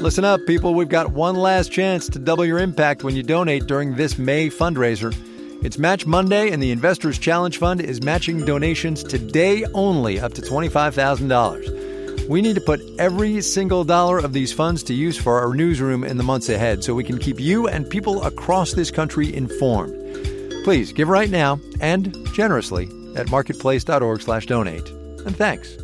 Listen up, people. We've got one last chance to double your impact when you donate during this May fundraiser. It's Match Monday, and the Investors Challenge Fund is matching donations today only up to $25,000. We need to put every single dollar of these funds to use for our newsroom in the months ahead so we can keep you and people across this country informed. Please give right now and generously at marketplace.org/donate. And thanks.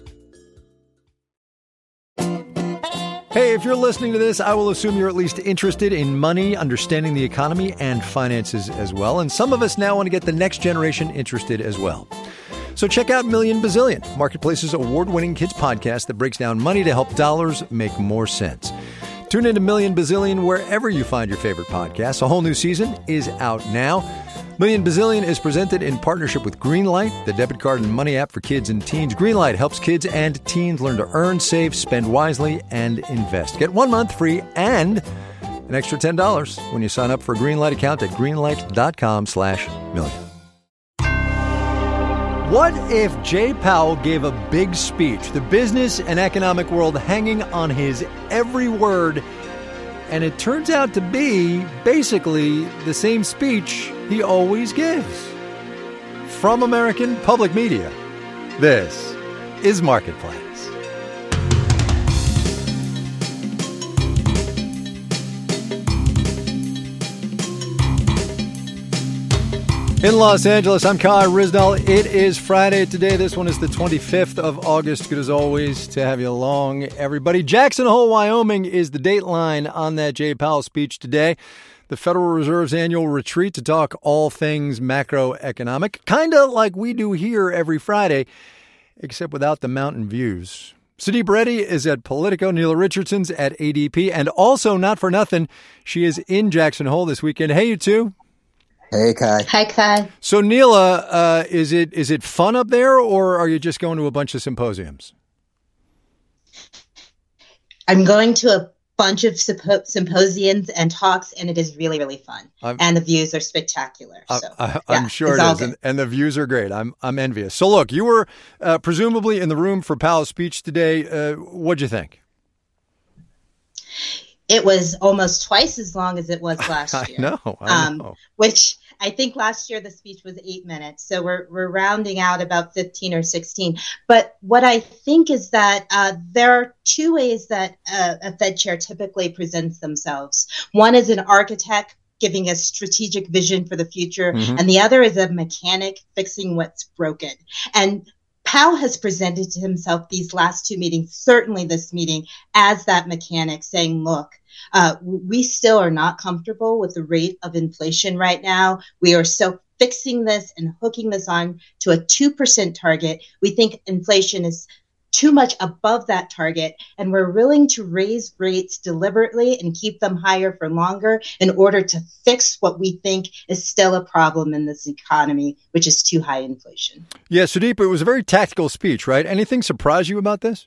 Hey, if you're listening to this, I will assume you're at least interested in money, understanding the economy, and finances as well. And some of us now want to get the next generation interested as well. So check out Million Bazillion, Marketplace's award-winning kids podcast that breaks down money to help dollars make more sense. Tune into Million Bazillion wherever you find your favorite podcasts. A whole new season is out now. Million Bazillion is presented in partnership with Greenlight, the debit card and money app for kids and teens. Greenlight helps kids and teens learn to earn, save, spend wisely, and invest. Get 1 month free and an extra $10 when you sign up for a Greenlight account at greenlight.com/million. What if Jay Powell gave a big speech, the business and economic world hanging on his every word, and it turns out to be basically the same speech he always gives? From American Public Media, this is Marketplace. In Los Angeles, I'm Kai Ryssdal. It is Friday today. This one is the 25th of August. Good as always to have you along, everybody. Jackson Hole, Wyoming is the dateline on that Jay Powell speech today. The Federal Reserve's annual retreat to talk all things macroeconomic, kind of like we do here every Friday, except without the mountain views. Sudeep Reddy is at Politico. Neela Richardson's at ADP. And also, not for nothing, she is in Jackson Hole this weekend. Hey, you two. Hey, Kai. Hi, Kai. So, Neela, is it fun up there, or are you just going to a bunch of symposiums? I'm going to a bunch of symposiums and talks, and it is really, really fun. And the views are spectacular. I'm sure it is, and the views are great. I'm envious. So, look, you were presumably in the room for Powell's speech today. What'd you think? It was almost twice as long as it was last year. I know. Which I think last year the speech was 8 minutes. So we're rounding out about 15 or 16. But what I think is that there are two ways that a Fed chair typically presents themselves. One is an architect giving a strategic vision for the future, and the other is a mechanic fixing what's broken. And Powell has presented to himself these last two meetings, certainly this meeting, as that mechanic saying, look, we still are not comfortable with the rate of inflation right now. We are still fixing this and hooking this on to a 2% target. We think inflation is too much above that target, and we're willing to raise rates deliberately and keep them higher for longer in order to fix what we think is still a problem in this economy, which is too high inflation. Yeah, Sudeep, it was a very tactical speech, right? Anything surprise you about this?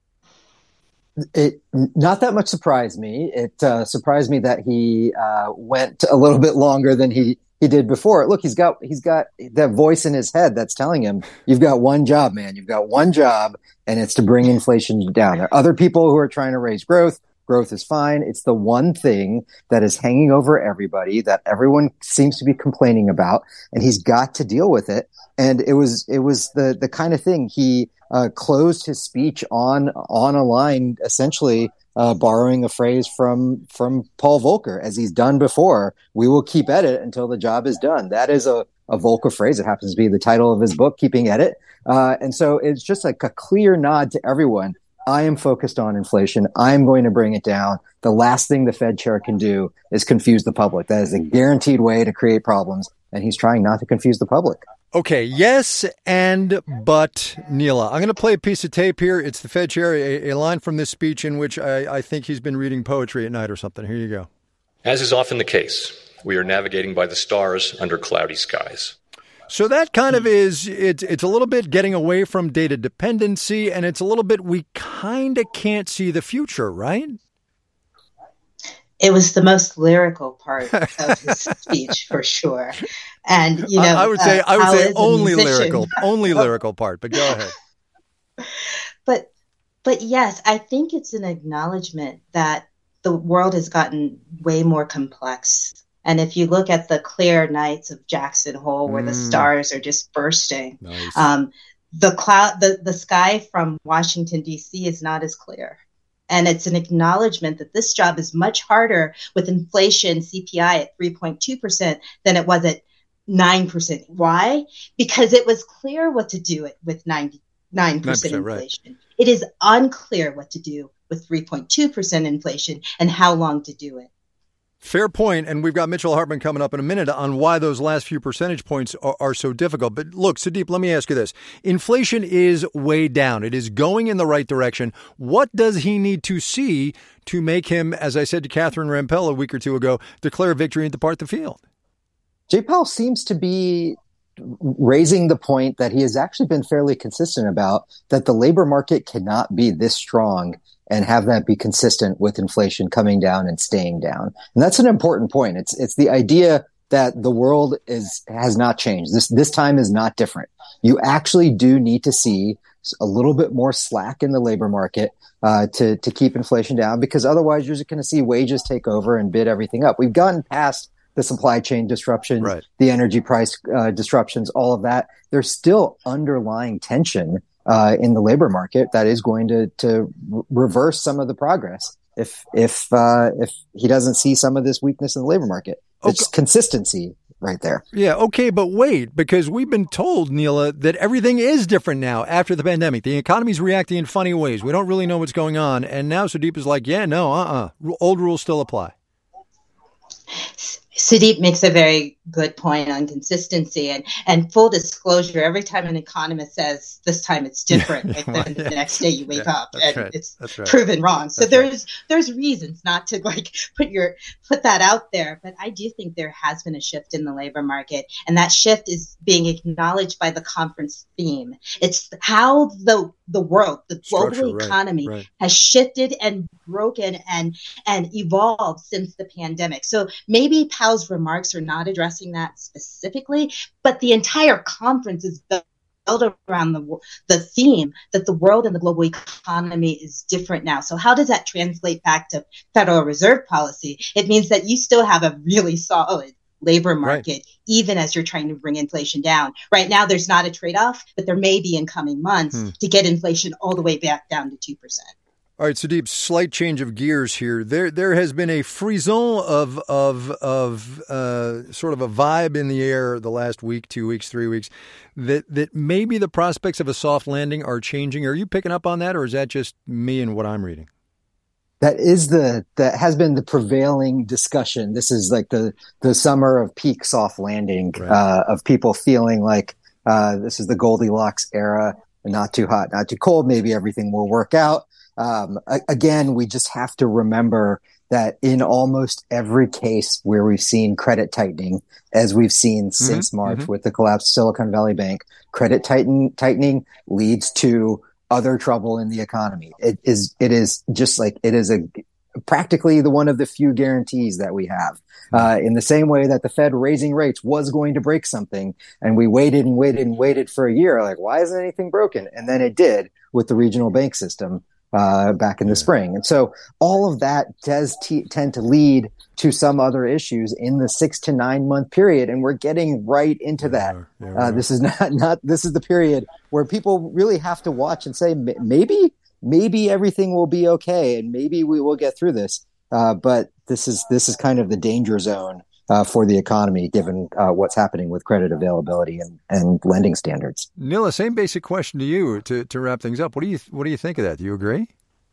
It not that much surprised me. It surprised me that he went a little bit longer than he did before. Look, he's got that voice in his head that's telling him, you've got one job, man. You've got one job, and it's to bring inflation down. There are other people who are trying to raise growth. Growth is fine. It's the one thing that is hanging over everybody that everyone seems to be complaining about, and he's got to deal with it. And it was the kind of thing he closed his speech on a line, essentially borrowing a phrase from Paul Volcker, as he's done before. We will keep at it until the job is done. That is a Volcker phrase. It happens to be the title of his book, Keeping at It. And so it's just like a clear nod to everyone. I am focused on inflation. I'm going to bring it down. The last thing the Fed chair can do is confuse the public. That is a guaranteed way to create problems, and he's trying not to confuse the public. Okay, yes, but Neela, I'm going to play a piece of tape here. It's the Fed chair, a line from this speech in which I think he's been reading poetry at night or something. Here you go. As is often the case, we are navigating by the stars under cloudy skies. So that kind of it's a little bit getting away from data dependency, and it's a little bit we kind of can't see the future, right? It was the most lyrical part of his speech, for sure. And, you know, I would say only lyrical part, but go ahead. But But yes, I think it's an acknowledgement that the world has gotten way more complex. And if you look at the clear nights of Jackson Hole, where the stars are just bursting, Nice. the sky from Washington, D.C. is not as clear. And it's an acknowledgement that this job is much harder with inflation CPI at 3.2% than it was at 9%. Why? Because it was clear what to do with 9% inflation. Right. It is unclear what to do with 3.2% inflation and how long to do it. Fair point. And we've got Mitchell Hartman coming up in a minute on why those last few percentage points are so difficult. But look, Sudeep, let me ask you this. Inflation is way down. It is going in the right direction. What does he need to see to make him, as I said to Catherine Rampell a week or two ago, declare victory and depart the field? Jay Powell seems to be raising the point that he has actually been fairly consistent about, that the labor market cannot be this strong and have that be consistent with inflation coming down and staying down. And that's an important point. It's the idea that the world has not changed. This time is not different. You actually do need to see a little bit more slack in the labor market to keep inflation down, because otherwise you're just going to see wages take over and bid everything up. We've gotten past the supply chain disruptions, right, the energy price disruptions, all of that. There's still underlying tension in the labor market that is going to reverse some of the progress if he doesn't see some of this weakness in the labor market. It's consistency right there. Yeah, okay, but wait, because we've been told, Neela, that everything is different now after the pandemic. The economy's reacting in funny ways. We don't really know what's going on. And now Sudeep is like, yeah, no, old rules still apply. Sudeep makes a very good point on consistency and full disclosure. Every time an economist says this time it's different, then the next day you wake up and it's proven wrong. So there's reasons not to put that out there. But I do think there has been a shift in the labor market, and that shift is being acknowledged by the conference theme. It's how the world, the global economy has shifted and broken and evolved since the pandemic. So maybe Powell's remarks are not addressing that specifically, but the entire conference is built around the theme that the world and the global economy is different now. So how does that translate back to Federal Reserve policy? It means that you still have a really solid labor market, even as you're trying to bring inflation down. Right now, there's not a trade-off, but there may be in coming months to get inflation all the way back down to 2%. All right, Sudeep, slight change of gears here. There has been a frisson of sort of a vibe in the air the last week, 2 weeks, 3 weeks, that maybe the prospects of a soft landing are changing. Are you picking up on that, or is that just me and what I'm reading? That has been the prevailing discussion. This is like the summer of peak soft landing, of people feeling like this is the Goldilocks era, not too hot, not too cold. Maybe everything will work out. Again, we just have to remember that in almost every case where we've seen credit tightening, as we've seen since March with the collapse of Silicon Valley Bank, credit tightening leads to other trouble in the economy. It is practically one of the few guarantees that we have. In the same way that the Fed raising rates was going to break something, and we waited and waited and waited for a year, like, why isn't anything broken? And then it did with the regional bank system back in the spring. And so all of that does tend to lead to some other issues in the 6 to 9 month period. And we're getting right into that. This is this is the period where people really have to watch and say, maybe everything will be okay. And maybe we will get through this. But this is kind of the danger zone for the economy, given what's happening with credit availability and lending standards. Neela, same basic question to you to wrap things up. What do you think of that? Do you agree?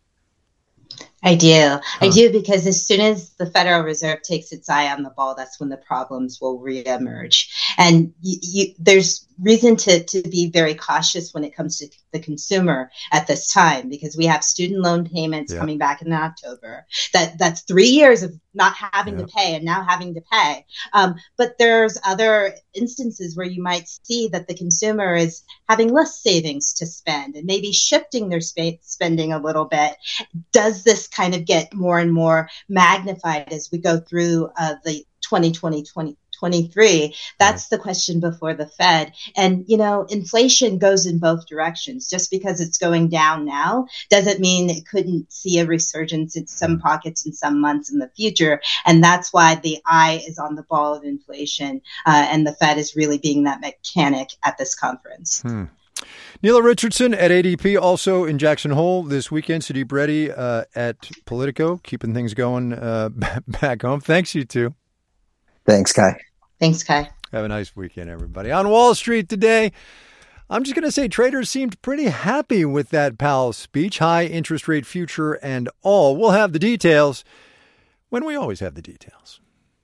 I do. I do, because as soon as the Federal Reserve takes its eye on the ball, that's when the problems will reemerge. And there's reason to be very cautious when it comes to the consumer at this time, because we have student loan payments coming back in October. That's 3 years of not having to pay and now having to pay. But there's other instances where you might see that the consumer is having less savings to spend and maybe shifting their spending a little bit. Does this kind of get more and more magnified as we go through the 2020, 2023. That's the question before the Fed. And, inflation goes in both directions. Just because it's going down now doesn't mean it couldn't see a resurgence in some pockets in some months in the future. And that's why the eye is on the ball of inflation. And the Fed is really being that mechanic at this conference. Neela Richardson at ADP, also in Jackson Hole this weekend. Sudeep Reddy at Politico, keeping things going back home. Thanks, you two. Thanks, Kai. Thanks, Kai. Have a nice weekend, everybody. On Wall Street today, I'm just going to say traders seemed pretty happy with that Powell speech, high interest rate future and all. We'll have the details when we always have the details.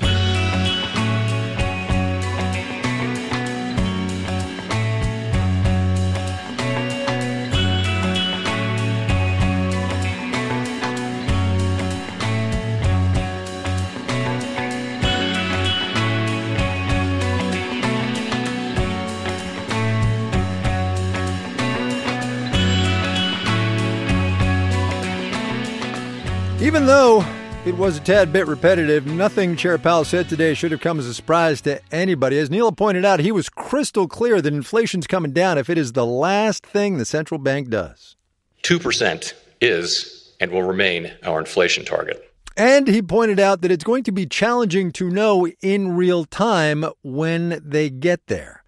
Even though it was a tad bit repetitive, nothing Chair Powell said today should have come as a surprise to anybody. As Neela pointed out, he was crystal clear that inflation's coming down if it is the last thing the central bank does. 2% is and will remain our inflation target. And he pointed out that it's going to be challenging to know in real time when they get there.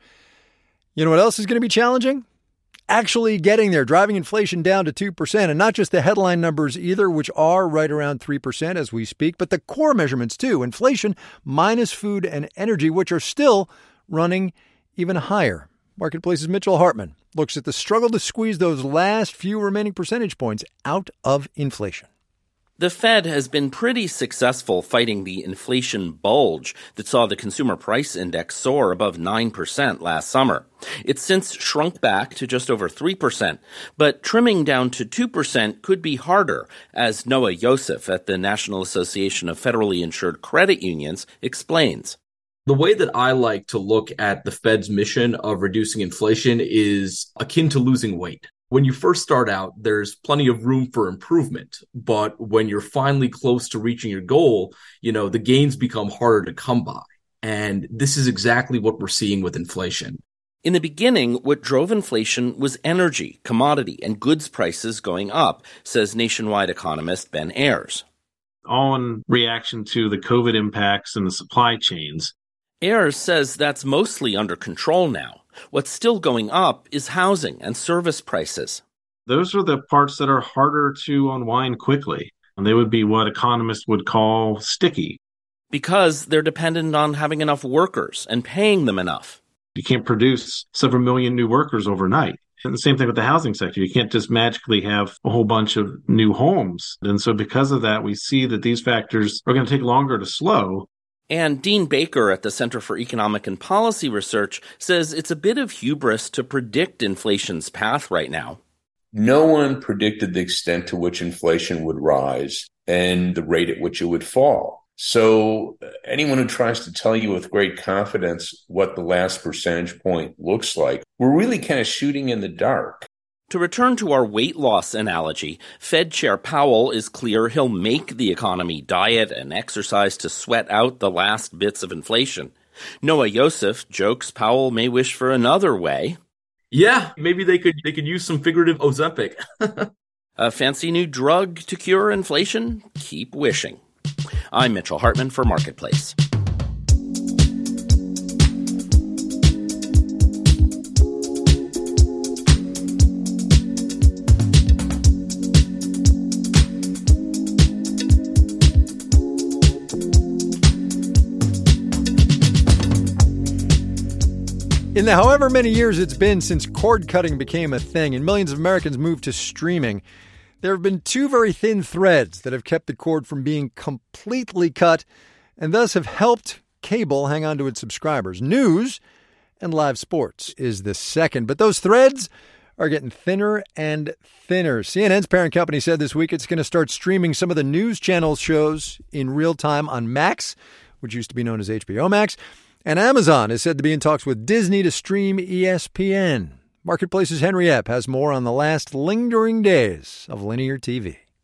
You know what else is going to be challenging? Actually getting there, driving inflation down to 2%, and not just the headline numbers either, which are right around 3% as we speak, but the core measurements too, inflation minus food and energy, which are still running even higher. Marketplace's Mitchell Hartman looks at the struggle to squeeze those last few remaining percentage points out of inflation. The Fed has been pretty successful fighting the inflation bulge that saw the consumer price index soar above 9% last summer. It's since shrunk back to just over 3%, but trimming down to 2% could be harder, as Noah Yosef at the National Association of Federally Insured Credit Unions explains. The way that I like to look at the Fed's mission of reducing inflation is akin to losing weight. When you first start out, there's plenty of room for improvement. But when you're finally close to reaching your goal, the gains become harder to come by. And this is exactly what we're seeing with inflation. In the beginning, what drove inflation was energy, commodity, and goods prices going up, says nationwide economist Ben Ayers. All in reaction to the COVID impacts and the supply chains. Ayers says that's mostly under control now. What's still going up is housing and service prices. Those are the parts that are harder to unwind quickly. And they would be what economists would call sticky. Because they're dependent on having enough workers and paying them enough. You can't produce several million new workers overnight. And the same thing with the housing sector. You can't just magically have a whole bunch of new homes. And so because of that, we see that these factors are going to take longer to slow. And Dean Baker at the Center for Economic and Policy Research says it's a bit of hubris to predict inflation's path right now. No one predicted the extent to which inflation would rise and the rate at which it would fall. So anyone who tries to tell you with great confidence what the last percentage point looks like, we're really kind of shooting in the dark. To return to our weight loss analogy, Fed Chair Powell is clear he'll make the economy diet and exercise to sweat out the last bits of inflation. Noah Yosef jokes Powell may wish for another way. Yeah, maybe they could use some figurative Ozempic. A fancy new drug to cure inflation? Keep wishing. I'm Mitchell Hartman for Marketplace. In the however many years it's been since cord cutting became a thing and millions of Americans moved to streaming, there have been two very thin threads that have kept the cord from being completely cut and thus have helped cable hang on to its subscribers. News and live sports is the second, but those threads are getting thinner and thinner. CNN's parent company said this week it's going to start streaming some of the news channel shows in real time on Max, which used to be known as HBO Max. And Amazon is said to be in talks with Disney to stream ESPN. Marketplace's Henry Epp has more on the last lingering days of linear TV.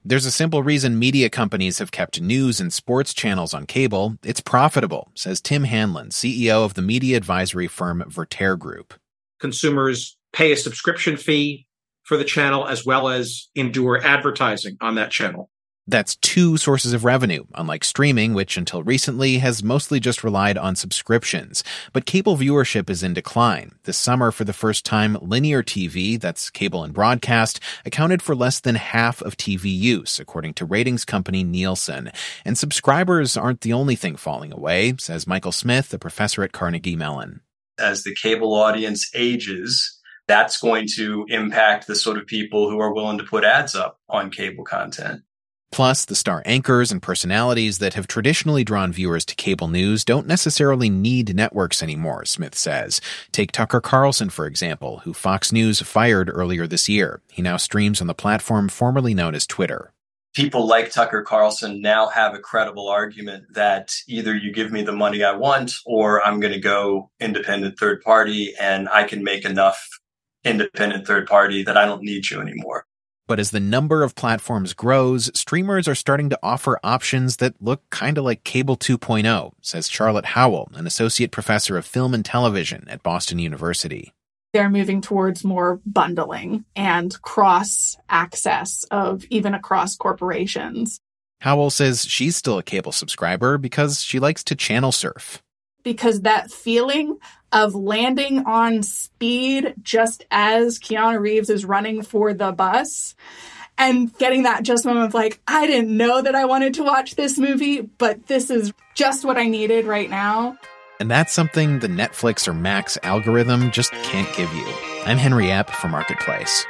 There's a simple reason media companies have kept news and sports channels on cable. It's profitable, says Tim Hanlon, CEO of the media advisory firm Verter Group. Consumers pay a subscription fee for the channel as well as endure advertising on that channel. That's two sources of revenue, unlike streaming, which until recently has mostly just relied on subscriptions. But cable viewership is in decline. This summer, for the first time, linear TV, that's cable and broadcast, accounted for less than half of TV use, according to ratings company Nielsen. And subscribers aren't the only thing falling away, says Michael Smith, a professor at Carnegie Mellon. As the cable audience ages, that's going to impact the sort of people who are willing to put ads up on cable content. Plus, the star anchors and personalities that have traditionally drawn viewers to cable news don't necessarily need networks anymore, Smith says. Take Tucker Carlson, for example, who Fox News fired earlier this year. He now streams on the platform formerly known as Twitter. People like Tucker Carlson now have a credible argument that either you give me the money I want or I'm going to go independent third party and I can make enough independent third party that I don't need you anymore. But as the number of platforms grows, streamers are starting to offer options that look kind of like Cable 2.0, says Charlotte Howell, an associate professor of film and television at Boston University. They're moving towards more bundling and cross access of even across corporations. Howell says she's still a cable subscriber because she likes to channel surf. Because that feeling of landing on speed just as Keanu Reeves is running for the bus and getting that just moment of like, I didn't know that I wanted to watch this movie, but this is just what I needed right now. And that's something the Netflix or Max algorithm just can't give you. I'm Henry Epp for Marketplace.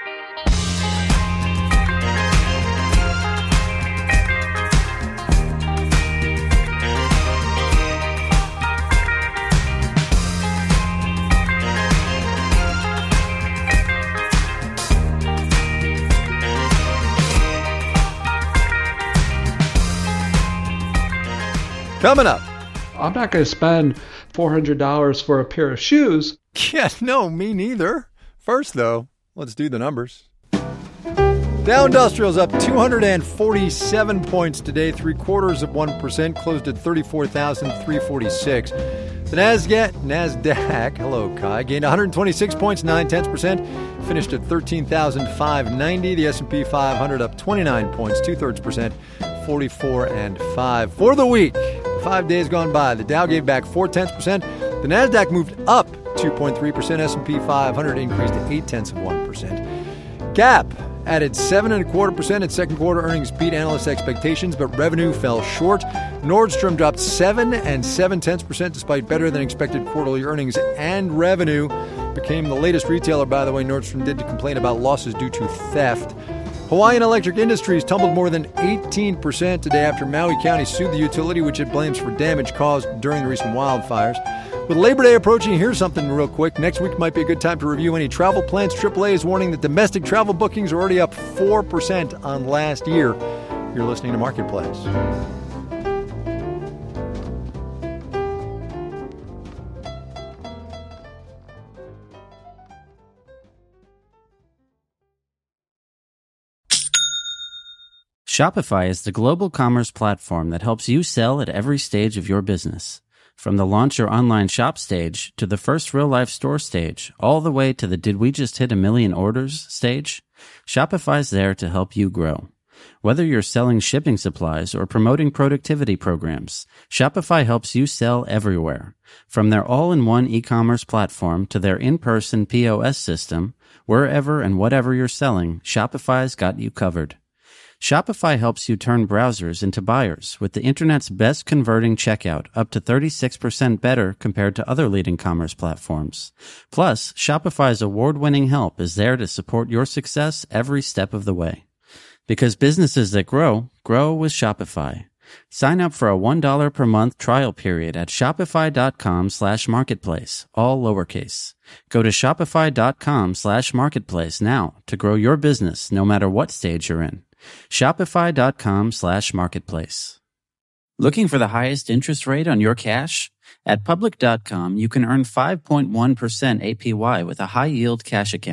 Coming up. I'm not going to spend $400 for a pair of shoes. Yeah, no, me neither. First, though, let's do the numbers. Dow Industrial's up 247 points today, 0.75%, closed at 34,346. The NASDAQ, hello Kai, gained 126 points, 0.9%, finished at 13,590. The S&P 500 up 29 points, 0.2%, 44.5. For the week, 5 days gone by, the Dow gave back 0.4%. The NASDAQ moved up 2.3%. S&P 500 increased to 0.8%. Gap added 7.25% in second quarter earnings beat analyst expectations, but revenue fell short. Nordstrom dropped 7.7% despite better than expected quarterly earnings and revenue. Became the latest retailer, by the way, Nordstrom did, to complain about losses due to theft. Hawaiian Electric Industries tumbled more than 18% today after Maui County sued the utility, which it blames for damage caused during the recent wildfires. With Labor Day approaching, here's something real quick. Next week might be a good time to review any travel plans. AAA is warning that domestic travel bookings are already up 4% on last year. You're listening to Marketplace. Shopify is the global commerce platform that helps you sell at every stage of your business. From the launch your online shop stage to the first real-life store stage, all the way to the did we just hit 1 million orders stage, Shopify's there to help you grow. Whether you're selling shipping supplies or promoting productivity programs, Shopify helps you sell everywhere. From their all-in-one e-commerce platform to their in-person POS system, wherever and whatever you're selling, Shopify's got you covered. Shopify helps you turn browsers into buyers with the internet's best converting checkout, up to 36% better compared to other leading commerce platforms. Plus, Shopify's award-winning help is there to support your success every step of the way. Because businesses that grow, grow with Shopify. Sign up for a $1 per month trial period at shopify.com/marketplace, all lowercase. Go to shopify.com/marketplace now to grow your business no matter what stage you're in. Shopify.com/marketplace. Looking for the highest interest rate on your cash? At Public.com, you can earn 5.1% APY with a high-yield cash account.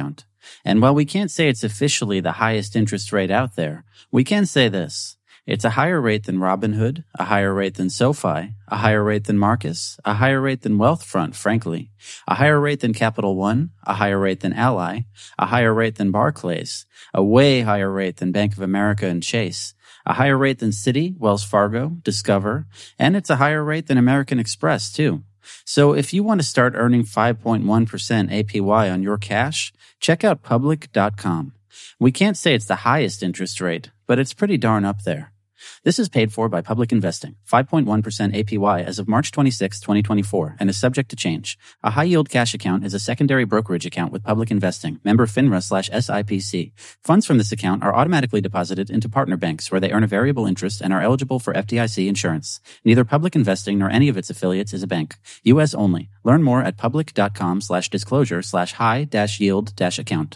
And while we can't say it's officially the highest interest rate out there, we can say this. It's a higher rate than Robinhood, a higher rate than SoFi, a higher rate than Marcus, a higher rate than Wealthfront, frankly, a higher rate than Capital One, a higher rate than Ally, a higher rate than Barclays, a way higher rate than Bank of America and Chase, a higher rate than Citi, Wells Fargo, Discover, and it's a higher rate than American Express, too. So if you want to start earning 5.1% APY on your cash, check out Public.com. We can't say it's the highest interest rate, but it's pretty darn up there. This is paid for by Public Investing, 5.1% APY as of March 26, 2024, and is subject to change. A high-yield cash account is a secondary brokerage account with Public Investing, member FINRA/SIPC. Funds from this account are automatically deposited into partner banks where they earn a variable interest and are eligible for FDIC insurance. Neither Public Investing nor any of its affiliates is a bank. U.S. only. Learn more at public.com/disclosure/high-yield-account.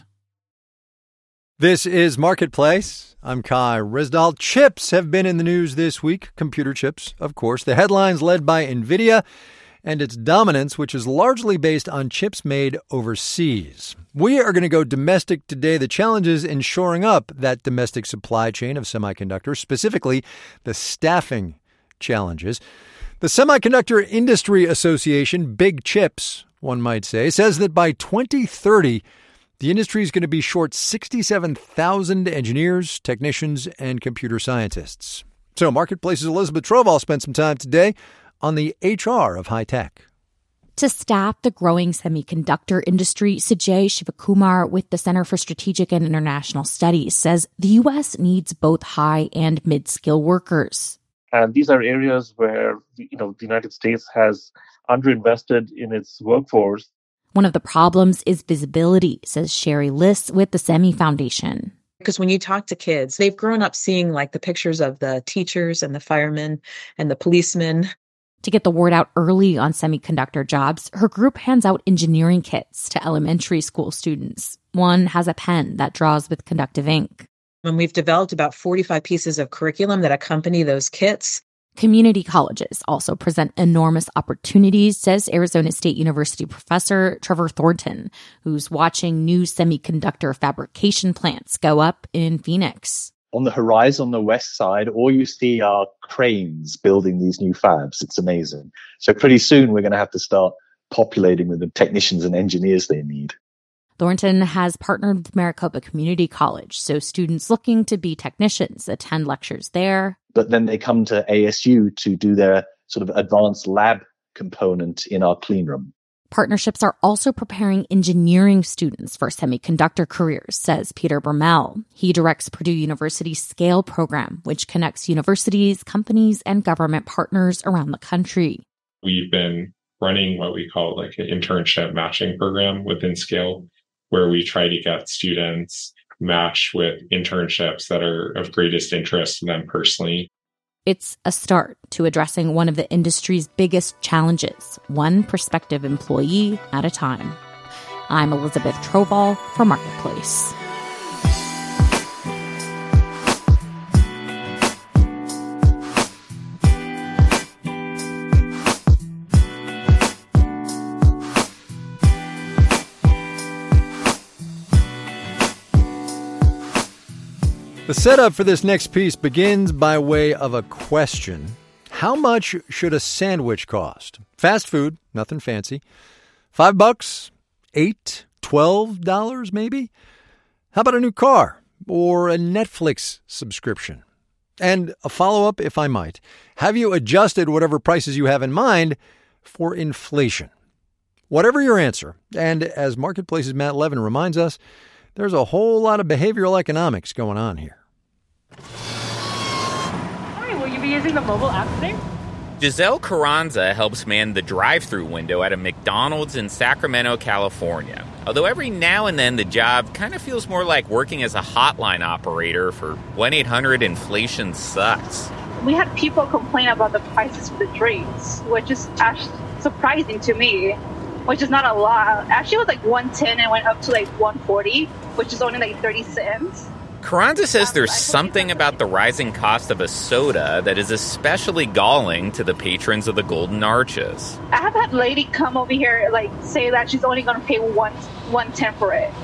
This is Marketplace. I'm Kai Ryssdal. Chips have been in the news this week. Computer chips, of course. The headlines led by NVIDIA and its dominance, which is largely based on chips made overseas. We are going to go domestic today. The challenges in shoring up that domestic supply chain of semiconductors, specifically the staffing challenges. The Semiconductor Industry Association, Big Chips, one might say, says that by 2030, the industry is going to be short 67,000 engineers, technicians, and computer scientists. So Marketplace's Elizabeth Troval spent some time today on the HR of high tech. To staff the growing semiconductor industry, Sujay Shivakumar with the Center for Strategic and International Studies says the U.S. needs both high and mid-skill workers. And these are areas where, the United States has underinvested in its workforce. One of the problems is visibility, says Sherry Liss with the SEMI Foundation. Because when you talk to kids, they've grown up seeing like the pictures of the teachers and the firemen and the policemen. To get the word out early on semiconductor jobs, her group hands out engineering kits to elementary school students. One has a pen that draws with conductive ink. And we've developed about 45 pieces of curriculum that accompany those kits. Community colleges also present enormous opportunities, says Arizona State University professor Trevor Thornton, who's watching new semiconductor fabrication plants go up in Phoenix. On the horizon on the west side, all you see are cranes building these new fabs. It's amazing. So pretty soon we're going to have to start populating with the technicians and engineers they need. Thornton has partnered with Maricopa Community College, so students looking to be technicians attend lectures there. But then they come to ASU to do their sort of advanced lab component in our clean room. Partnerships are also preparing engineering students for semiconductor careers, says Peter Bermel. He directs Purdue University's SCALE program, which connects universities, companies, and government partners around the country. We've been running what we call like an internship matching program within SCALE, where we try to get students matched with internships that are of greatest interest to them personally. It's a start to addressing one of the industry's biggest challenges, one prospective employee at a time. I'm Elizabeth Troval for Marketplace. The setup for this next piece begins by way of a question. How much should a sandwich cost? Fast food, nothing fancy. $5, $8, $12 maybe? How about a new car or a Netflix subscription? And a follow-up, if I might. Have you adjusted whatever prices you have in mind for inflation? Whatever your answer, and as Marketplace's Matt Levin reminds us, there's a whole lot of behavioral economics going on here. Hi, will you be using the mobile app today? Giselle Carranza helps man the drive-thru window at a McDonald's in Sacramento, California. Although every now and then the job kind of feels more like working as a hotline operator for 1-800-INFLATION sucks. We had people complain about the prices for the drinks, which is actually surprising to me, which is not a lot. Actually, it was like $1.10 and went up to like $1.40, which is only like 30 cents. Carranza says there's something about the rising cost of a soda that is especially galling to the patrons of the Golden Arches. I have had a lady come over here like say that she's only going to pay $1.10 for it.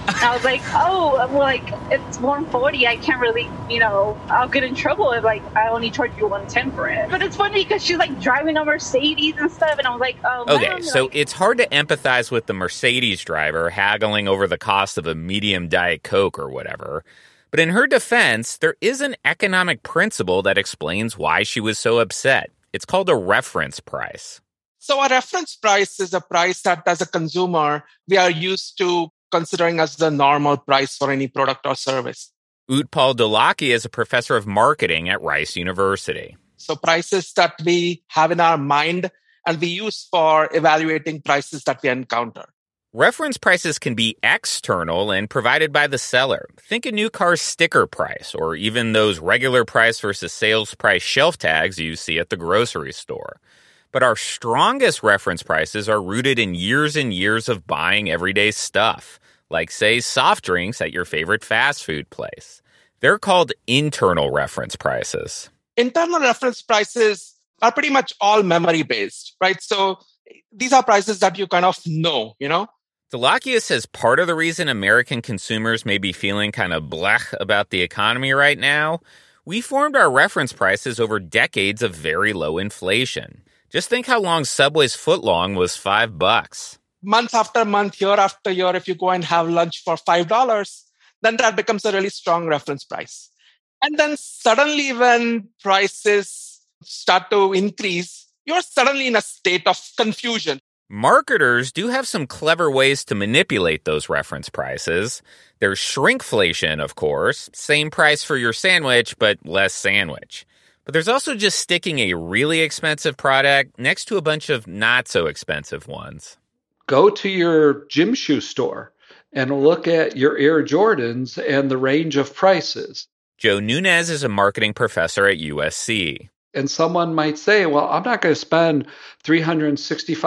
I was like, oh, well, like, it's 140. I can't really, I'll get in trouble if, like, I only charge you 110 for it. But it's funny because she's, like, driving a Mercedes and stuff, and I was like, oh, okay, man, so it's hard to empathize with the Mercedes driver haggling over the cost of a medium Diet Coke or whatever. But in her defense, there is an economic principle that explains why she was so upset. It's called a reference price. So a reference price is a price that, as a consumer, we are used to considering as the normal price for any product or service. Utpal Dholaki is a professor of marketing at Rice University. So prices that we have in our mind and we use for evaluating prices that we encounter. Reference prices can be external and provided by the seller. Think a new car's sticker price, or even those regular price versus sales price shelf tags you see at the grocery store. But our strongest reference prices are rooted in years and years of buying everyday stuff, like, say, soft drinks at your favorite fast food place. They're called internal reference prices. Internal reference prices are pretty much all memory-based, right? So these are prices that you kind of know. Dholaki says part of the reason American consumers may be feeling kind of blech about the economy right now, we formed our reference prices over decades of very low inflation. Just think how long Subway's footlong was $5. Month after month, year after year, if you go and have lunch for $5, then that becomes a really strong reference price. And then suddenly when prices start to increase, you're suddenly in a state of confusion. Marketers do have some clever ways to manipulate those reference prices. There's shrinkflation, of course. Same price for your sandwich, but less sandwich. But there's also just sticking a really expensive product next to a bunch of not so expensive ones. Go to your gym shoe store and look at your Air Jordans and the range of prices. Joe Nunez is a marketing professor at USC. And someone might say, well, I'm not going to spend $365,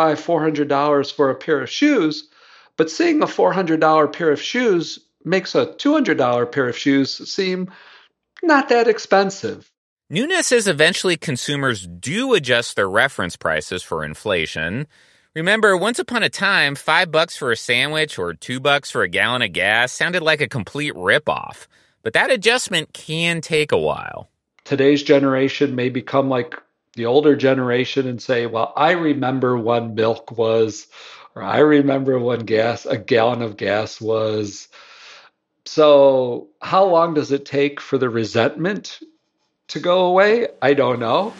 $400 for a pair of shoes, but seeing a $400 pair of shoes makes a $200 pair of shoes seem not that expensive. Nunez says eventually consumers do adjust their reference prices for inflation. Remember, once upon a time, $5 for a sandwich or $2 for a gallon of gas sounded like a complete ripoff. But that adjustment can take a while. Today's generation may become like the older generation and say, well, I remember when milk was, or I remember when a gallon of gas was. So how long does it take for the resentment to go away? I don't know.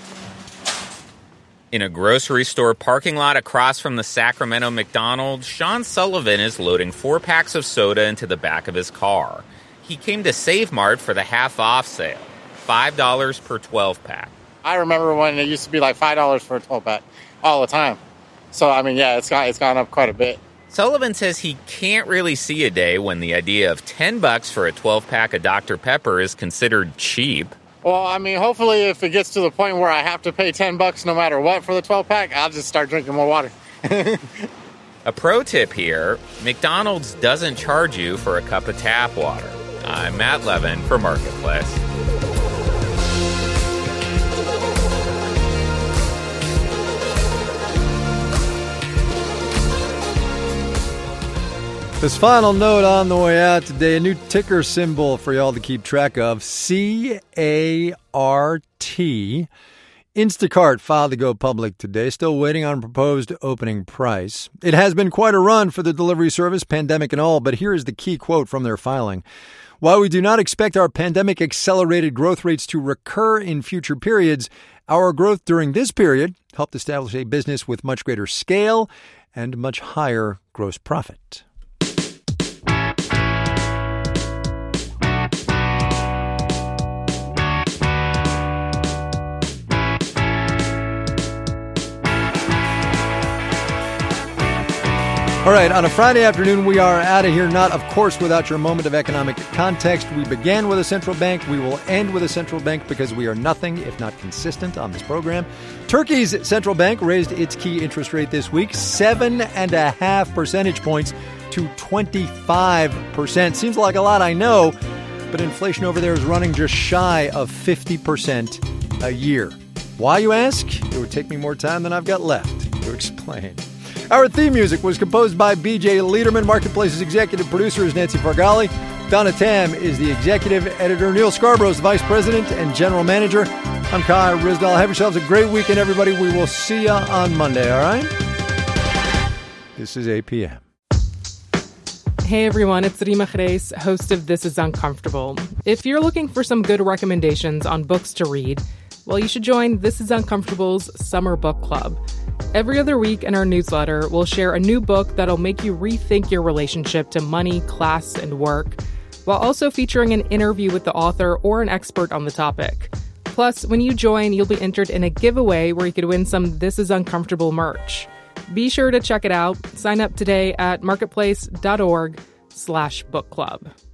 In a grocery store parking lot across from the Sacramento McDonald's, Sean Sullivan is loading 4 packs of soda into the back of his car. He came to Save Mart for the half-off sale, $5 per 12-pack. I remember when it used to be like $5 for a 12-pack all the time. So, I mean, yeah, it's gone up quite a bit. Sullivan says he can't really see a day when the idea of $10 for a 12-pack of Dr. Pepper is considered cheap. Well, I mean, hopefully if it gets to the point where I have to pay $10 no matter what for the 12-pack, I'll just start drinking more water. A pro tip here, McDonald's doesn't charge you for a cup of tap water. I'm Matt Levin for Marketplace. This final note on the way out today, a new ticker symbol for y'all to keep track of, CART. Instacart filed to go public today, still waiting on proposed opening price. It has been quite a run for the delivery service, pandemic and all, but here is the key quote from their filing. While we do not expect our pandemic-accelerated growth rates to recur in future periods, our growth during this period helped establish a business with much greater scale and much higher gross profit. All right, on a Friday afternoon, we are out of here, not, of course, without your moment of economic context. We began with a central bank. We will end with a central bank because we are nothing if not consistent on this program. Turkey's central bank raised its key interest rate this week, 7.5 percentage points to 25%. Seems like a lot, I know, but inflation over there is running just shy of 50% a year. Why, you ask? It would take me more time than I've got left to explain. Our theme music was composed by B.J. Liederman. Marketplace's executive producer is Nancy Fargali. Donna Tam is the executive editor. Neil Scarborough is the vice president and general manager. I'm Kai Ryssdal. Have yourselves a great weekend, everybody. We will see you on Monday, all right? This is APM. Hey everyone, it's Rima Chreis, host of This Is Uncomfortable. If you're looking for some good recommendations on books to read, well, you should join This Is Uncomfortable's Summer Book Club. Every other week in our newsletter, we'll share a new book that'll make you rethink your relationship to money, class, and work, while also featuring an interview with the author or an expert on the topic. Plus, when you join, you'll be entered in a giveaway where you could win some This Is Uncomfortable merch. Be sure to check it out. Sign up today at marketplace.org/book club.